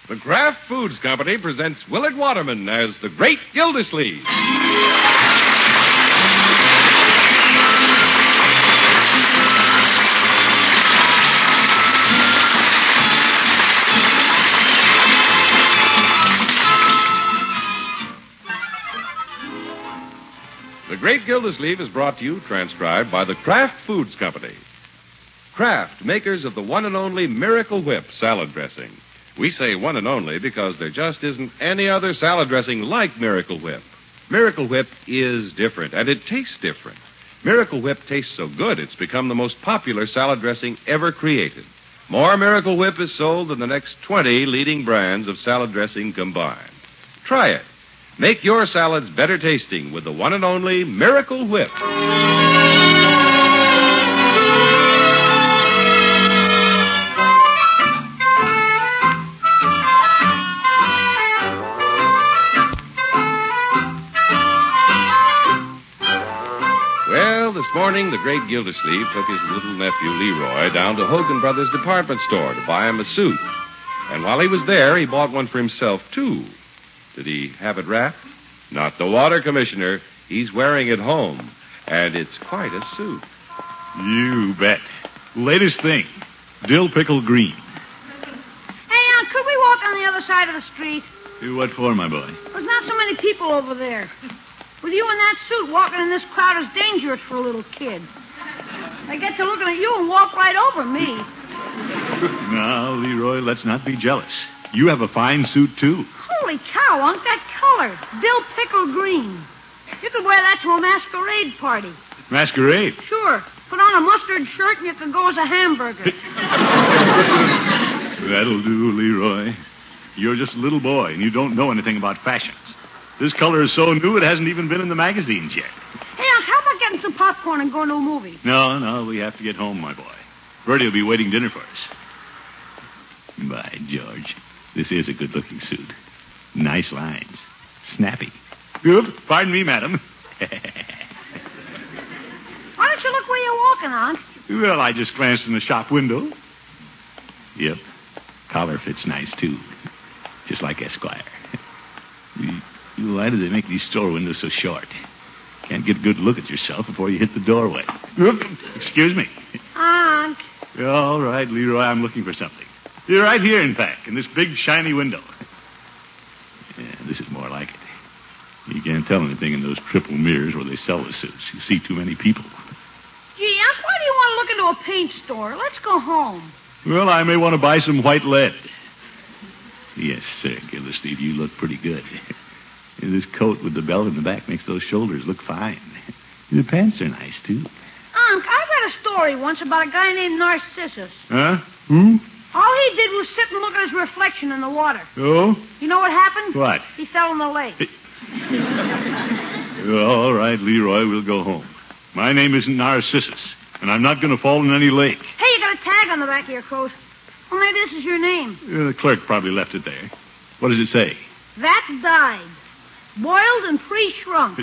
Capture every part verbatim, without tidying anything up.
The Kraft Foods Company presents Willard Waterman as the Great Gildersleeve. The Great Gildersleeve is brought to you, transcribed by the Kraft Foods Company. Kraft, makers of the one and only Miracle Whip salad dressing. We say one and only because there just isn't any other salad dressing like Miracle Whip. Miracle Whip is different, and it tastes different. Miracle Whip tastes so good, it's become the most popular salad dressing ever created. More Miracle Whip is sold than the next twenty leading brands of salad dressing combined. Try it. Make your salads better tasting with the one and only Miracle Whip. Well, this morning, the great Gildersleeve took his little nephew Leroy down to Hogan Brothers department store to buy him a suit. And while he was there, he bought one for himself, too. Did he have it wrapped? Not the water commissioner. He's wearing it home. And it's quite a suit. You bet. Latest thing. Dill pickle green. Hey, uh, could we walk on the other side of the street? What for, my boy? There's not so many people over there. With you in that suit, walking in this crowd is dangerous for a little kid. They get to looking at you and walk right over me. Now, Leroy, let's not be jealous. You have a fine suit, too. Holy cow, Unc, that color. Dill pickle green. You could wear that to a masquerade party. Masquerade? Sure. Put on a mustard shirt and you could go as a hamburger. That'll do, Leroy. You're just a little boy, and you don't know anything about fashions. This color is so new it hasn't even been in the magazines yet. Hey, Unc, how about getting some popcorn and going to a movie? No, no, we have to get home, my boy. Bertie will be waiting dinner for us. By George, this is a good-looking suit. Nice lines. Snappy. Oops, pardon me, madam. Why don't you look where you're walking, Unc? Well, I just glanced in the shop window. Yep. Collar fits nice, too. Just like Esquire. Why do they make these store windows so short? Can't get a good look at yourself before you hit the doorway. Oops, excuse me. Unc. All right, Leroy, I'm looking for something. You're right here, in fact, in this big, shiny window. Yeah, this is more like it. You can't tell anything in those triple mirrors where they sell the suits. You see too many people. Gee, Unc, why do you want to look into a paint store? Let's go home. Well, I may want to buy some white lead. Yes, sir, Gildersleeve, you look pretty good. This coat with the belt in the back makes those shoulders look fine. The pants are nice, too. Unc, I read a story once about a guy named Narcissus. Huh? Who? All he did was sit and look at his reflection in the water. Oh? You know what happened? What? He fell in the lake. All right, Leroy, we'll go home. My name isn't Narcissus, and I'm not going to fall in any lake. Hey, you got a tag on the back of your coat. Well, maybe this is your name. Uh, the clerk probably left it there. What does it say? That died. Boiled and pre-shrunk.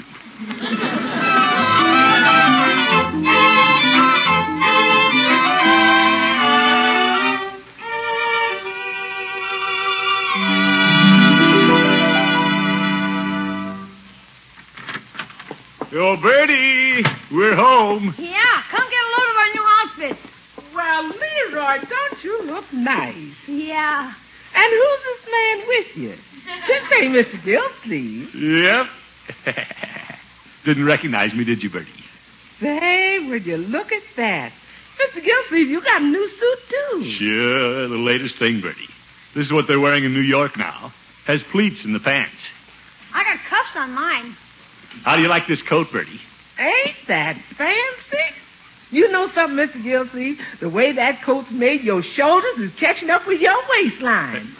Yo, Bertie, we're home. Yeah, come get a load of our new outfits. Well, Leroy, don't you look nice? Yeah. And who's this man with you? This ain't Mister Gildersleeve. Yep. Didn't recognize me, did you, Bertie? Say, would you look at that? Mister Gildersleeve, you got a new suit, too. Sure, the latest thing, Bertie. This is what they're wearing in New York now. Has pleats in the pants. I got cuffs on mine. How do you like this coat, Bertie? Ain't that fancy? You know something, Mister Gildersleeve? The way that coat's made, your shoulders is catching up with your waistline.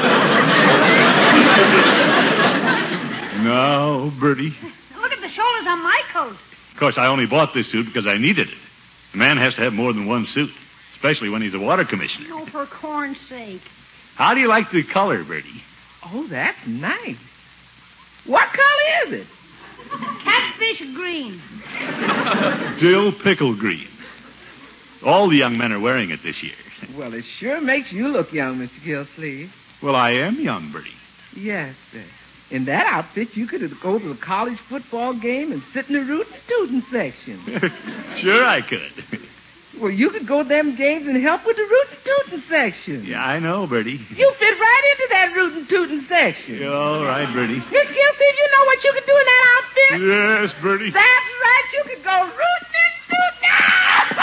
No, Bertie. Look at the shoulders on my coat. Of course, I only bought this suit because I needed it. A man has to have more than one suit, especially when he's a water commissioner. Oh, for corn's sake. How do you like the color, Bertie? Oh, that's nice. What color is it? Catfish green. Dill pickle green. All the young men are wearing it this year. Well, it sure makes you look young, Mister Gildersleeve. Well, I am young, Bertie. Yes, sir. In that outfit, you could go to the college football game and sit in the rootin' tootin' section. Sure I could. Well, you could go to them games and help with the rootin' tootin' section. Yeah, I know, Bertie. You fit right into that rootin' tootin' section. Yeah, all right, Bertie. Miss Gilsey, you know what you could do in that outfit? Yes, Bertie. That's right. You could go rootin' tootin'.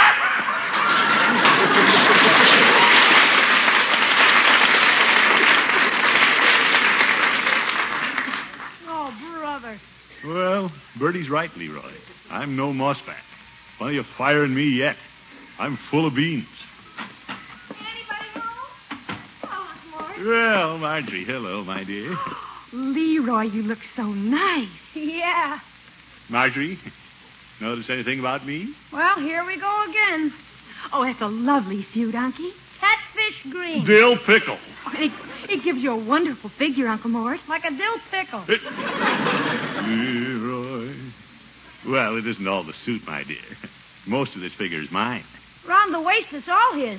Oh, brother. Well, Bertie's right, Leroy. I'm no mossback. Plenty of fire in me yet. I'm full of beans. Anybody home? Oh, Mort. Well, Marjorie, hello, my dear. Leroy, you look so nice. Yeah. Marjorie, notice anything about me? Well, here we go again. Oh, that's a lovely suit, Unky. Catfish green. Dill pickle. It, it gives you a wonderful figure, Uncle Mort. Like a dill pickle. Leroy. Well, it isn't all the suit, my dear. Most of this figure is mine. Round the waist, it's all his.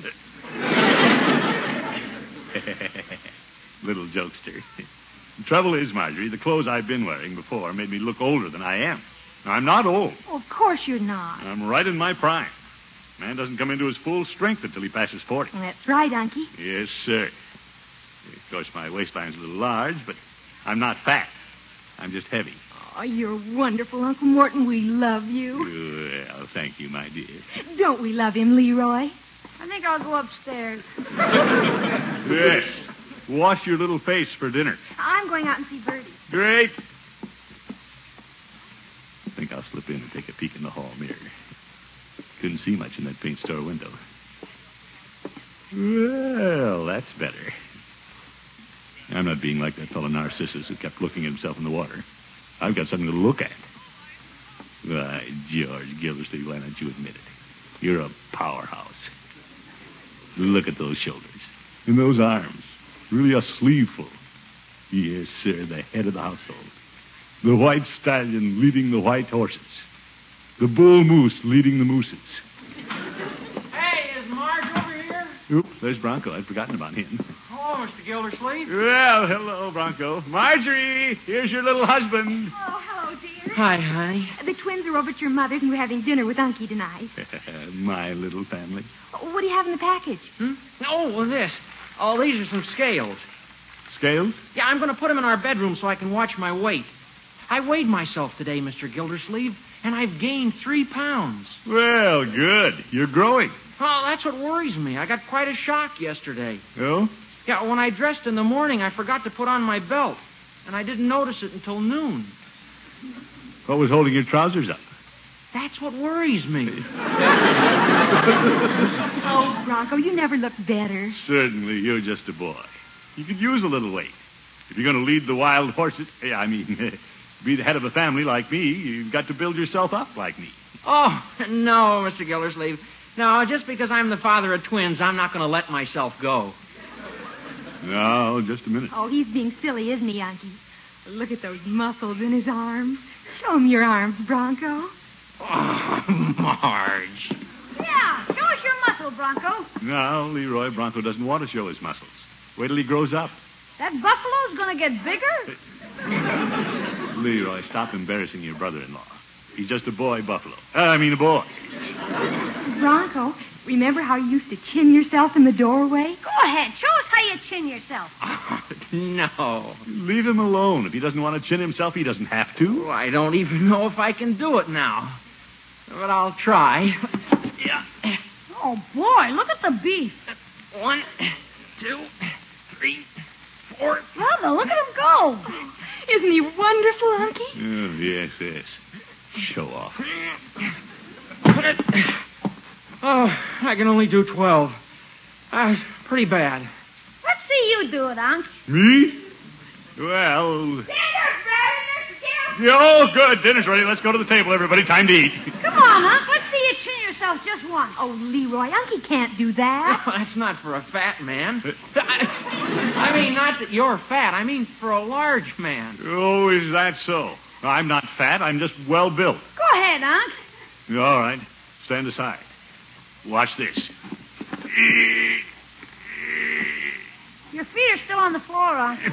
Little jokester. The trouble is, Marjorie, the clothes I've been wearing before made me look older than I am. Now, I'm not old. Oh, of course you're not. I'm right in my prime. Man doesn't come into his full strength until he passes forty. That's right, Unky. Yes, sir. Of course, my waistline's a little large, but I'm not fat. I'm just heavy. Oh, you're wonderful, Uncle Morton. We love you. Well, thank you, my dear. Don't we love him, Leroy? I think I'll go upstairs. Yes. Wash your little face for dinner. I'm going out and see Bertie. Great. I think I'll slip in and take a peek in the hall mirror. Couldn't see much in that paint store window. Well, that's better. I'm not being like that fellow Narcissus who kept looking at himself in the water. I've got something to look at. Why, George Gildersleeve, why don't you admit it? You're a powerhouse. Look at those shoulders. And those arms. Really a sleeveful. Yes, sir, the head of the household. The white stallion leading the white horses. The bull moose leading the mooses. Hey, is Marge over here? Oops, there's Bronco. I'd forgotten about him. Oh, Mister Gildersleeve. Well, hello, Bronco. Marjorie, here's your little husband. Oh, hello, dear. Hi, honey. The twins are over at your mother's, and we're having dinner with Unky tonight. My little family. What do you have in the package? Hmm? Oh, well, this. Oh, these are some scales. Scales? Yeah, I'm going to put them in our bedroom so I can watch my weight. I weighed myself today, Mister Gildersleeve, and I've gained three pounds. Well, good. You're growing. Oh, that's what worries me. I got quite a shock yesterday. Oh? Yeah, when I dressed in the morning, I forgot to put on my belt, and I didn't notice it until noon. What was holding your trousers up? That's what worries me. Oh, Bronco, you never look better. Certainly, you're just a boy. You could use a little weight. If you're going to lead the wild horses, I mean, be the head of a family like me, you've got to build yourself up like me. Oh, no, Mister Gildersleeve. No, just because I'm the father of twins, I'm not going to let myself go. No, just a minute. Oh, he's being silly, isn't he, Unky? Look at those muscles in his arms. Show him your arms, Bronco. Oh, Marge. Yeah, show us your muscle, Bronco. No, Leroy, Bronco doesn't want to show his muscles. Wait till he grows up. That buffalo's going to get bigger? Leroy, stop embarrassing your brother-in-law. He's just a boy buffalo. Uh, I mean a boy. Bronco, remember how you used to chin yourself in the doorway? Go ahead, show us how you chin yourself. Oh, no. Leave him alone. If he doesn't want to chin himself, he doesn't have to. Oh, I don't even know if I can do it now. But I'll try. Yeah. Oh, boy, look at the beef. One, two, three, four. Brother, look at him go. Isn't he wonderful, Unky? Oh, yes, yes. Show off. Oh, I can only do twelve. Uh, pretty bad. Let's see you do it, Unc. Me? Well... Dinner's ready, Mister Gill. Yeah, oh, good. Dinner's ready. Let's go to the table, everybody. Time to eat. Come on, Unc. Let's see you chin yourself just once. Oh, Leroy, Unky can't do that. Oh, that's not for a fat man. I, I mean, not that you're fat. I mean for a large man. Oh, is that so? I'm not fat. I'm just well built. Go ahead, Unc. All right. Stand aside. Watch this. Your feet are still on the floor, Uncle.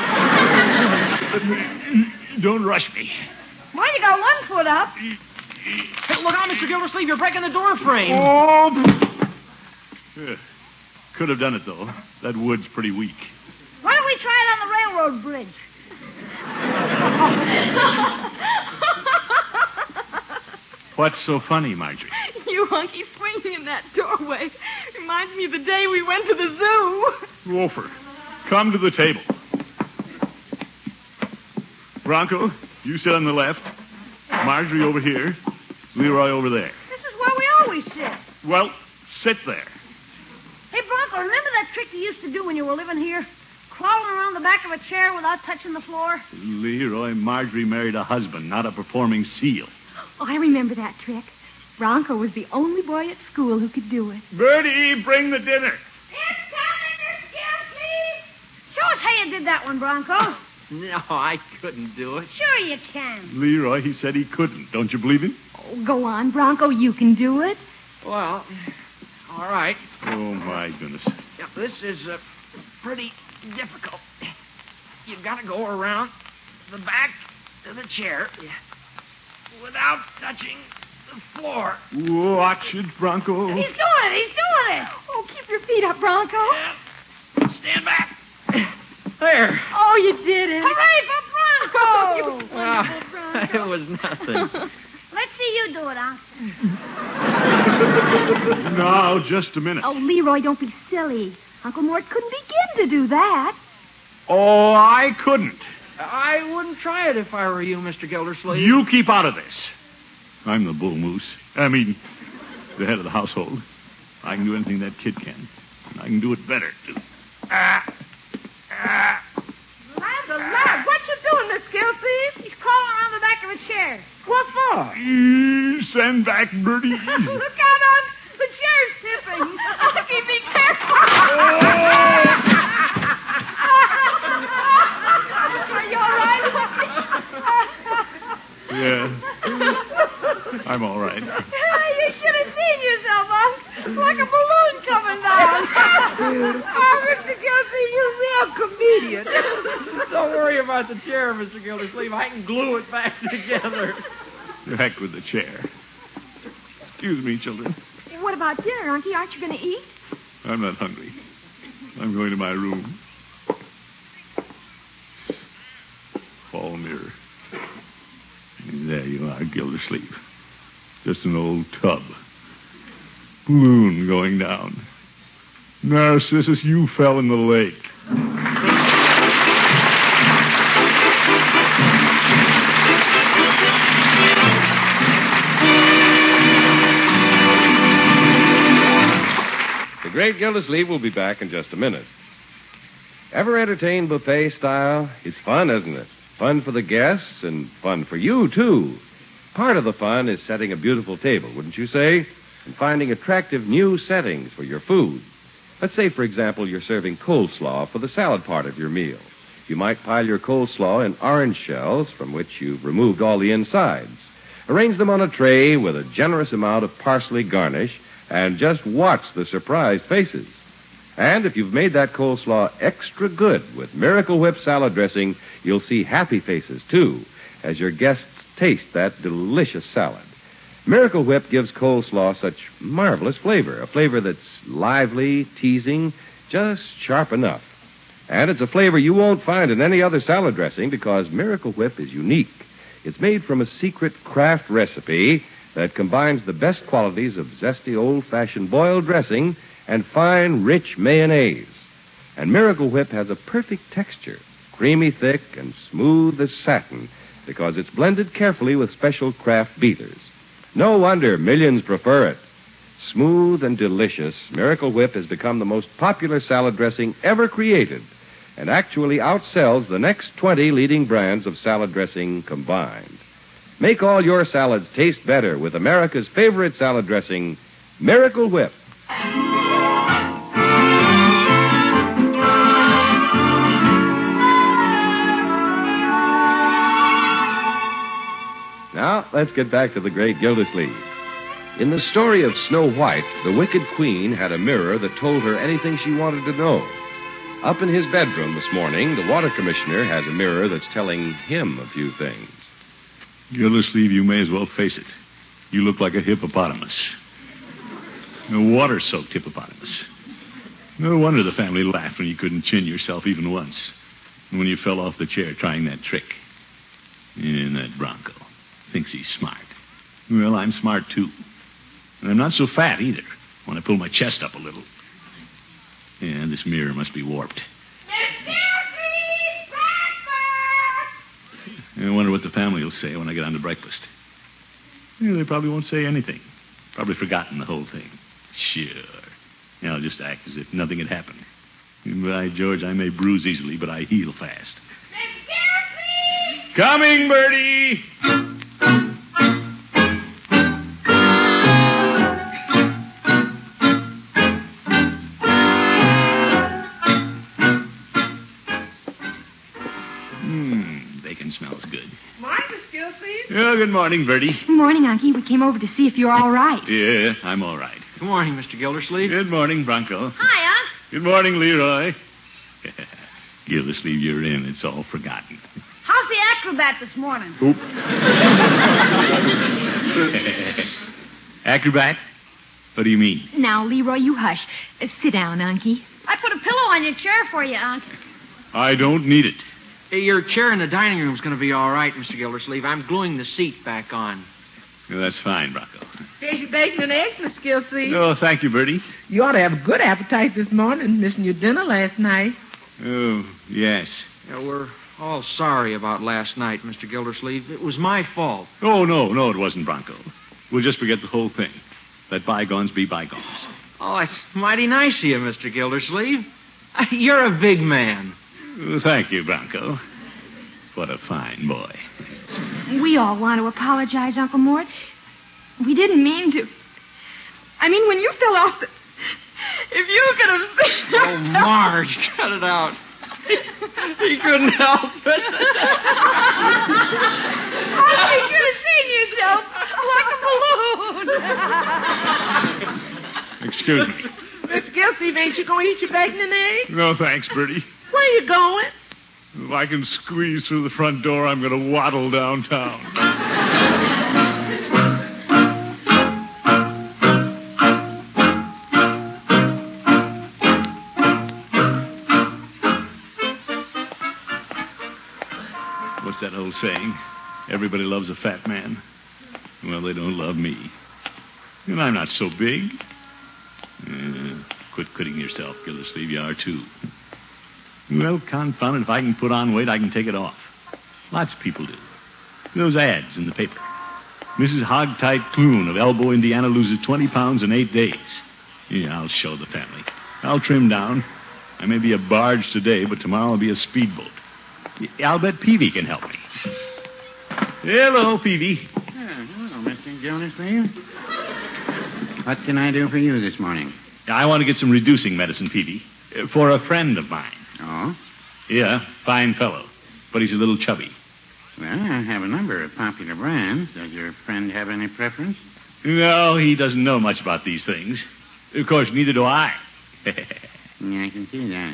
Don't rush me. Why you got one foot up? Hey, look out, Mister Gildersleeve. You're breaking the door frame. Oh! Yeah. Could have done it, though. That wood's pretty weak. Why don't we try it on the railroad bridge? What's so funny, Marjorie? You hunky swinging in that doorway. Reminds me of the day we went to the zoo. Wolfer, come to the table. Bronco, you sit on the left. Marjorie over here. Leroy over there. This is where we always sit. Well, sit there. Hey, Bronco, remember that trick you used to do when you were living here? Crawling around the back of a chair without touching the floor? Leroy, Marjorie married a husband, not a performing seal. Oh, I remember that trick. Bronco was the only boy at school who could do it. Bertie, bring the dinner. It's coming, Miss Gilsey. Show us how you did that one, Bronco. No, I couldn't do it. Sure you can. Leroy, he said he couldn't. Don't you believe him? Oh, go on, Bronco. You can do it. Well, all right. Oh, my goodness. Now, this is uh, pretty difficult. You've got to go around the back of the chair without touching the floor. Watch it, Bronco. He's doing it. He's doing it. Oh, keep your feet up, Bronco. Yeah. Stand back. There. Oh, you did it. Hooray for Bronco. You were wonderful, Ah, Bronco. it was nothing. Let's see you do it, huh? Now, just a minute. Oh, Leroy, don't be silly. Uncle Mort couldn't begin to do that. Oh, I couldn't. I wouldn't try it if I were you, Mister Gildersleeve. You keep out of this. I'm the bull moose. I mean, the head of the household. I can do anything that kid can. And I can do it better, too. Ah. Ah. Land alive, what you doing, Miss Gilsey? He's crawling around the back of a chair. What for? Eee, send back, Bertie. Look out, Unc. The chair's tipping. Unky, be careful. Are you all right? Yeah. I'm all right. You should have seen yourself, Unc. Like a balloon coming down. Oh, Mister Gilsey, you real comedian. Don't worry about the chair, Mister Gildersleeve. I can glue it back together. The heck with the chair. Excuse me, children. What about dinner, Unky? Aren't you going to eat? I'm not hungry. I'm going to my room. Fall mirror. There you are, Gildersleeve. Just an old tub. Balloon going down. Narcissus, you fell in the lake. The Great Gildersleeve will be back in just a minute. Ever entertained buffet style? It's fun, isn't it? Fun for the guests and fun for you, too. Part of the fun is setting a beautiful table, wouldn't you say? And finding attractive new settings for your food. Let's say, for example, you're serving coleslaw for the salad part of your meal. You might pile your coleslaw in orange shells from which you've removed all the insides. Arrange them on a tray with a generous amount of parsley garnish and just watch the surprised faces. And if you've made that coleslaw extra good with Miracle Whip salad dressing, you'll see happy faces, too, as your guests taste that delicious salad. Miracle Whip gives coleslaw such marvelous flavor, a flavor that's lively, teasing, just sharp enough. And it's a flavor you won't find in any other salad dressing because Miracle Whip is unique. It's made from a secret craft recipe that combines the best qualities of zesty old-fashioned boiled dressing and fine, rich mayonnaise. And Miracle Whip has a perfect texture, creamy thick and smooth as satin, because it's blended carefully with special craft beaters. No wonder millions prefer it. Smooth and delicious, Miracle Whip has become the most popular salad dressing ever created and actually outsells the next twenty leading brands of salad dressing combined. Make all your salads taste better with America's favorite salad dressing, Miracle Whip. Now, let's get back to the Great Gildersleeve. In the story of Snow White, the wicked queen had a mirror that told her anything she wanted to know. Up in his bedroom this morning, the water commissioner has a mirror that's telling him a few things. Gildersleeve, you may as well face it. You look like a hippopotamus. A water-soaked hippopotamus. No wonder the family laughed when you couldn't chin yourself even once. And when you fell off the chair trying that trick. And that Bronco thinks he's smart. Well, I'm smart, too. And I'm not so fat, either, when I pull my chest up a little. Yeah, this mirror must be warped. I wonder what the family will say when I get on to breakfast. Yeah, they probably won't say anything. Probably forgotten the whole thing. Sure. Yeah, I'll just act as if nothing had happened. By George, I may bruise easily, but I heal fast. Coming, Bertie! Mmm, bacon smells good. Morning, Miss Gilsey. Oh, good morning, Bertie. Good morning, Unky. We came over to see if you're all right. Yeah, I'm all right. Good morning, Mister Gildersleeve. Good morning, Bronco. Hi, Unc. Good morning, Leroy. Gildersleeve, you're in. It's all forgotten. How's the acrobat this morning? Oop. Acrobat? What do you mean? Now, Leroy, you hush. Uh, sit down, Unky. I put a pillow on your chair for you, Unc. I don't need it. Hey, your chair in the dining room's going to be all right, Mister Gildersleeve. I'm gluing the seat back on. Well, that's fine, Bronco. Here's your bacon and eggs, Miss Gilsey. Oh, thank you, Bertie. You ought to have a good appetite this morning, missing your dinner last night. Oh, yes. Yeah, we're all sorry about last night, Mister Gildersleeve. It was my fault. Oh, no, no, it wasn't, Bronco. We'll just forget the whole thing. Let bygones be bygones. Oh, it's mighty nice of you, Mister Gildersleeve. You're a big man. Oh, thank you, Bronco. What a fine boy. We all want to apologize, Uncle Mort. We didn't mean to. I mean, when you fell off the... If you could have... Oh, Marge, cut it out. He couldn't help it. Oh, you should have seen yourself like a balloon. Excuse me. Miss Gilsey, ain't you going to eat your bacon and eggs? No, thanks, Bertie. Where are you going? If I can squeeze through the front door, I'm going to waddle downtown. What's that old saying? Everybody loves a fat man. Well, they don't love me. And I'm not so big. Uh, quit kidding yourself, Gildersleeve. You are, too. Well, confound it, if I can put on weight, I can take it off. Lots of people do. Those ads in the paper. Missus Hogtight Clune of Elbow, Indiana, loses twenty pounds in eight days. Yeah, I'll show the family. I'll trim down. I may be a barge today, but tomorrow I'll be a speedboat. I'll bet Peavy can help me. Hello, Peavy. Oh, hello, Mister Gildersleeve. What can I do for you this morning? I want to get some reducing medicine, Peavy, for a friend of mine. Oh? Yeah, fine fellow. But he's a little chubby. Well, I have a number of popular brands. Does your friend have any preference? No, he doesn't know much about these things. Of course, neither do I. Yeah, I can see that.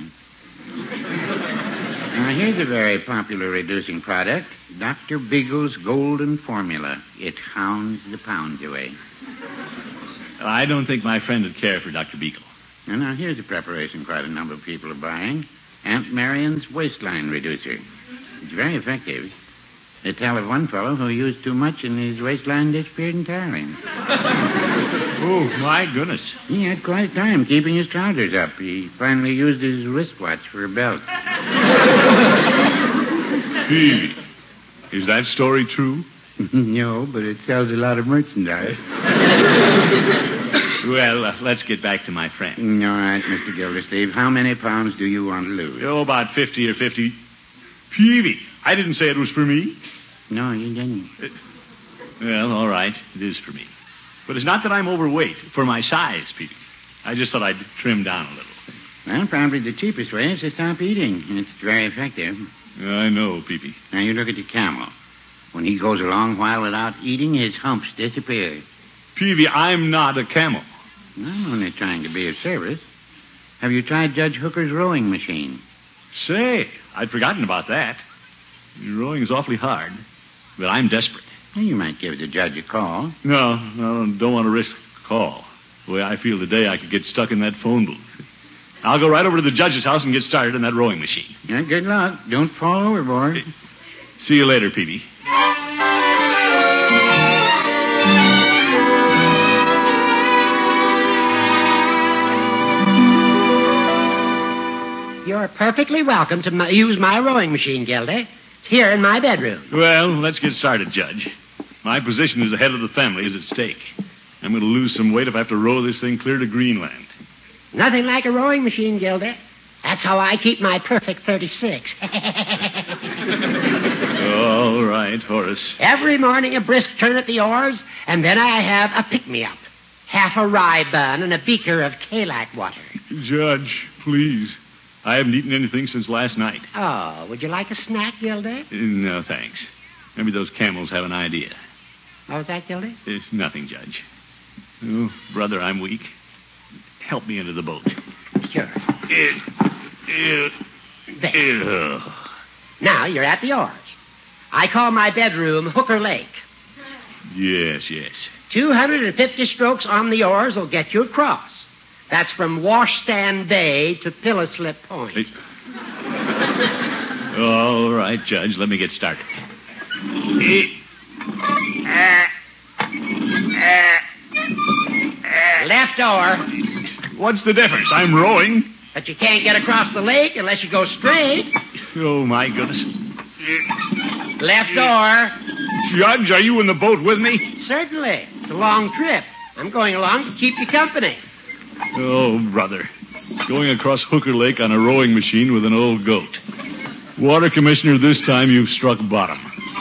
Now, here's a very popular reducing product. Doctor Beagle's Golden Formula. It hounds the pounds away. I don't think my friend would care for Doctor Beagle. Now, now, here's a preparation quite a number of people are buying. Aunt Marion's Waistline Reducer. It's very effective. They tell of one fellow who used too much and his waistline disappeared entirely. Oh, my goodness. He had quite a time keeping his trousers up. He finally used his wristwatch for a belt. Peavy, is that story true? No, but it sells a lot of merchandise. Well, uh, let's get back to my friend. All right, Mister Gildersleeve. How many pounds do you want to lose? Oh, about fifty or fifty. Peavy, I didn't say it was for me. No, you didn't. Uh, well, all right. It is for me. But it's not that I'm overweight. For my size, Peavy. I just thought I'd trim down a little. Well, probably the cheapest way is to stop eating. It's very effective. I know, Peavy. Now, you look at the camel. When he goes a long while without eating, his humps disappear. Peavy, I'm not a camel. I'm only trying to be of service. Have you tried Judge Hooker's rowing machine? Say, I'd forgotten about that. Rowing is awfully hard, but I'm desperate. Well, you might give the judge a call. No, no, don't want to risk a call. The way I feel today, I could get stuck in that phone booth. I'll go right over to the judge's house and get started on that rowing machine. Yeah, good luck. Don't fall overboard. See you later, Peavy. You're perfectly welcome to my, use my rowing machine, Gildy. It's here in my bedroom. Well, let's get started, Judge. My position as the head of the family is at stake. I'm going to lose some weight if I have to row this thing clear to Greenland. Nothing like a rowing machine, Gildy. That's how I keep my perfect thirty-six. All right, Horace. Every morning a brisk turn at the oars, and then I have a pick-me-up. Half a rye bun and a beaker of Kalak water. Judge, please. I haven't eaten anything since last night. Oh, would you like a snack, Gildy? No, thanks. Maybe those camels have an idea. What was that, Gildy? It's nothing, Judge. Oh, brother, I'm weak. Help me into the boat. Sure. Uh, uh, There. uh. Now you're at the oars. I call my bedroom Hooker Lake. Yes, yes. two hundred fifty strokes on the oars will get you across. That's from Washstand Bay to Pillow Slip Point. Hey. All right, Judge, let me get started. Left oar, What's the difference? I'm rowing. but you can't get across the lake unless you go straight. Oh, my goodness. Left oar. Judge, are you in the boat with me? Certainly. It's a long trip. I'm going along to keep you company. Oh, brother. Going across Hooker Lake on a rowing machine with an old goat. Water Commissioner, this time you've struck bottom.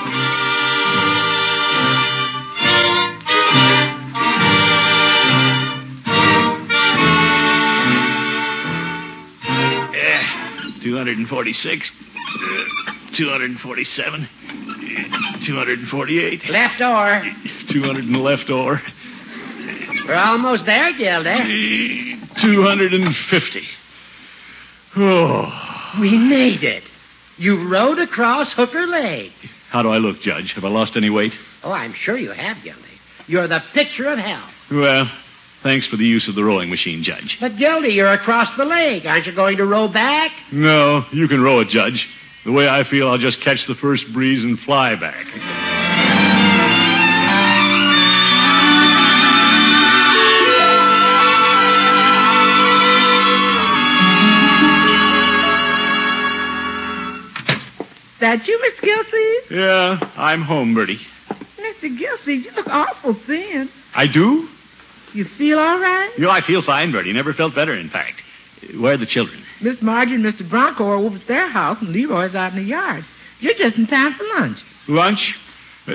two hundred forty-six, uh, two hundred forty-seven, uh, two hundred forty-eight, Left oar. two hundred in the left oar, We're almost there, Gildy. two hundred fifty. Oh. We made it. You rowed across Hooker Lake. How do I look, Judge? Have I lost any weight? Oh, I'm sure you have, Gildy. You're the picture of health. Well, thanks for the use of the rowing machine, Judge. But, Gildy, you're across the lake. Aren't you going to row back? No, you can row it, Judge. The way I feel, I'll just catch the first breeze and fly back. That you, Mister Gilsleeve? Yeah, I'm home, Bertie. Mister Gilsleeve, you look awful thin. I do? You feel all right? You know, I feel fine, Bertie. Never felt better, in fact. Where are the children? Miss Margie and Mister Bronco are over at their house, and Leroy's out in the yard. You're just in time for lunch. Lunch? Uh,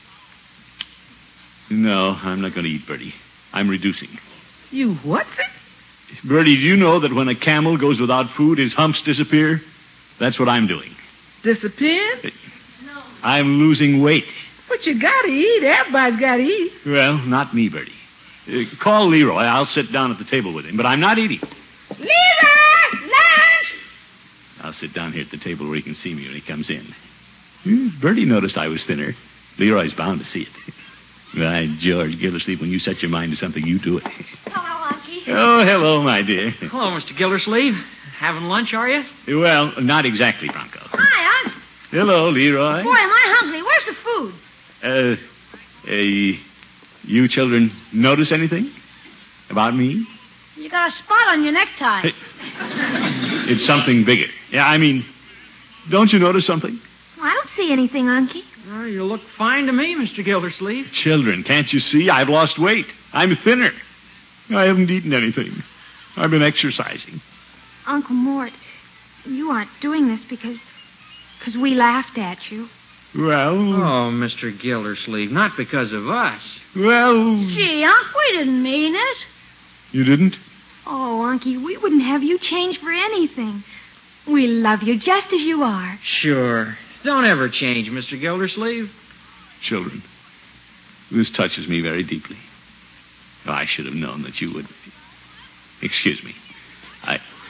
no, I'm not going to eat, Bertie. I'm reducing. You what's it? Bertie, do you know that when a camel goes without food, his humps disappear? That's what I'm doing. Disappeared? I'm losing weight. But you gotta eat. Everybody's gotta eat. Well, not me, Bertie. Uh, call Leroy. I'll sit down at the table with him, but I'm not eating. Leroy! Lunch! I'll sit down here at the table where he can see me when he comes in. Hmm, Bertie noticed I was thinner. Leroy's bound to see it. By George, Gildersleeve, when you set your mind to something, you do it. Hello, Unky. Oh, hello, my dear. Hello, Mister Gildersleeve. Having lunch, are you? Well, not exactly, Bronco. Hi, Unc. Hello, Leroy. Boy, am I hungry. Where's the food? Uh, uh, you children notice anything about me? You got a spot on your necktie. It's something bigger. Yeah, I mean, don't you notice something? I don't see anything, Unky. Oh, you look fine to me, Mister Gildersleeve. Children, can't you see? I've lost weight. I'm thinner. I haven't eaten anything. I've been exercising. Uncle Mort, you aren't doing this because... because we laughed at you. Well... Oh, Mister Gildersleeve, not because of us. Well... Gee, Unc, we didn't mean it. You didn't? Oh, Unky, we wouldn't have you change for anything. We love you just as you are. Sure. Don't ever change, Mister Gildersleeve. Children, this touches me very deeply. I should have known that you would... Excuse me. I...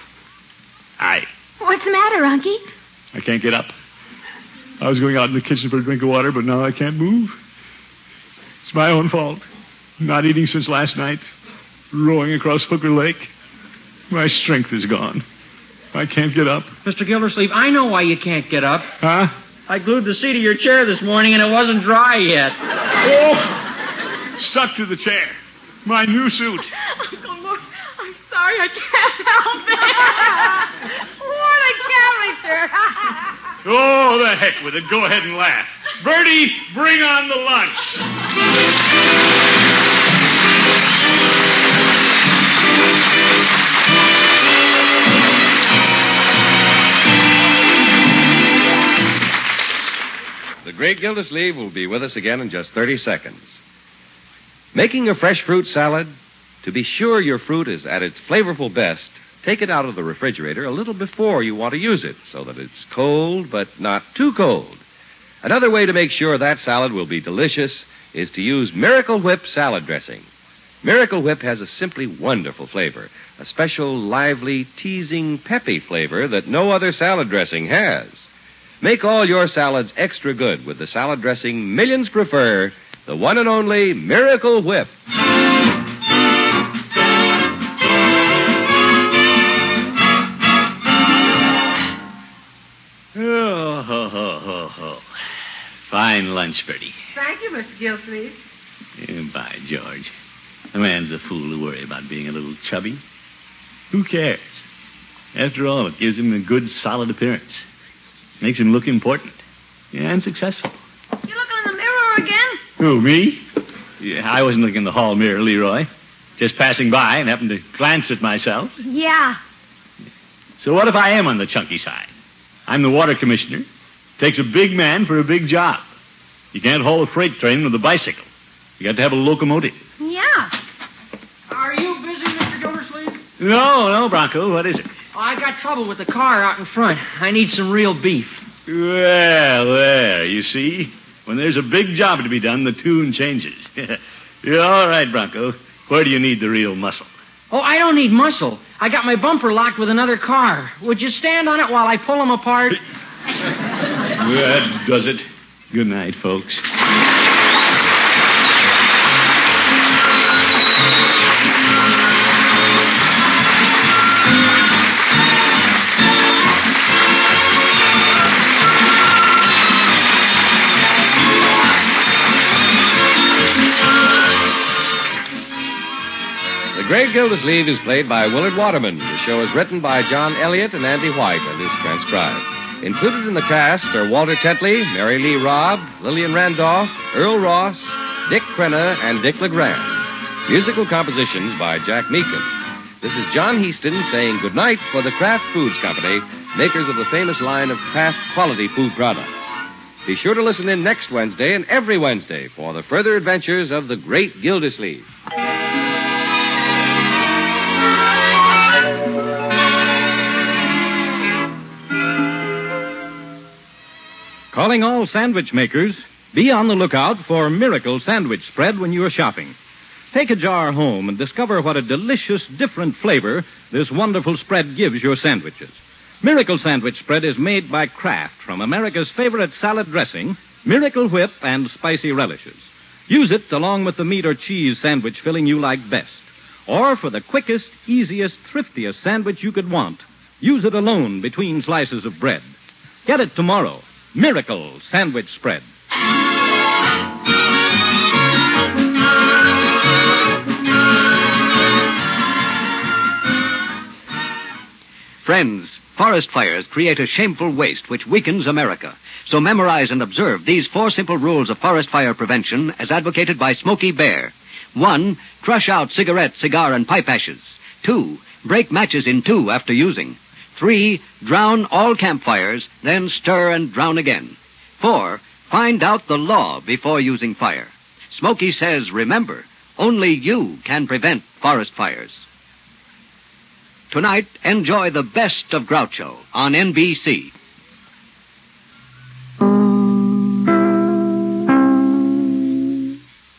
Aye. What's the matter, Unky? I can't get up. I was going out in the kitchen for a drink of water, but now I can't move. It's my own fault. Not eating since last night. Rowing across Hooker Lake. My strength is gone. I can't get up. Mister Gildersleeve, I know why you can't get up. Huh? I glued the seat of your chair this morning and it wasn't dry yet. Oh! Stuck to the chair. My new suit. Uncle Mort, I'm sorry I can't help it. What a character. Oh, the heck with it. Go ahead and laugh. Bertie, bring on the lunch. The great Gildersleeve will be with us again in just thirty seconds. Making a fresh fruit salad? To be sure your fruit is at its flavorful best, take it out of the refrigerator a little before you want to use it so that it's cold but not too cold. Another way to make sure that salad will be delicious is to use Miracle Whip salad dressing. Miracle Whip has a simply wonderful flavor, a special, lively, teasing, peppy flavor that no other salad dressing has. Make all your salads extra good with the salad dressing millions prefer, the one and only Miracle Whip. Oh, ho, ho, ho, ho. Fine lunch, Bertie. Thank you, Mister Gilsleeve. Yeah, by George. A man's a fool to worry about being a little chubby. Who cares? After all, it gives him a good, solid appearance. Makes him look important. Yeah, and successful. You looking in the mirror again? Who, me? Yeah, I wasn't looking in the hall mirror, Leroy. Just passing by and happened to glance at myself. Yeah. So what if I am on the chunky side? I'm the water commissioner. Takes a big man for a big job. You can't haul a freight train with a bicycle. You got to have a locomotive. Yeah. Are you busy, Mister Gildersleeve? No, no, Bronco. What is it? Oh, I got trouble with the car out in front. I need some real beef. Well, there, you see. When there's a big job to be done, the tune changes. You're all right, Bronco. Where do you need the real muscle? Oh, I don't need muscle. I got my bumper locked with another car. Would you stand on it while I pull them apart? That does it. Good night, folks. The Great Gildersleeve is played by Willard Waterman. The show is written by John Elliott and Andy White and is transcribed. Included in the cast are Walter Tetley, Mary Lee Robb, Lillian Randolph, Earl Ross, Dick Crenna, and Dick LeGrand. Musical compositions by Jack Meakin. This is John Heaston saying goodnight for the Kraft Foods Company, makers of the famous line of Kraft quality food products. Be sure to listen in next Wednesday and every Wednesday for the further adventures of the Great Gildersleeve. Calling all sandwich makers, be on the lookout for Miracle Sandwich Spread when you're shopping. Take a jar home and discover what a delicious, different flavor this wonderful spread gives your sandwiches. Miracle Sandwich Spread is made by Kraft from America's favorite salad dressing, Miracle Whip, and spicy relishes. Use it along with the meat or cheese sandwich filling you like best. Or for the quickest, easiest, thriftiest sandwich you could want, use it alone between slices of bread. Get it tomorrow. Miracle Sandwich Spread. Friends, forest fires create a shameful waste which weakens America. So memorize and observe these four simple rules of forest fire prevention as advocated by Smokey Bear. One, crush out cigarette, cigar, and pipe ashes. Two, break matches in two after using. Three, drown all campfires, then stir and drown again. Four, find out the law before using fire. Smokey says, remember, only you can prevent forest fires. Tonight, enjoy the best of Groucho on N B C.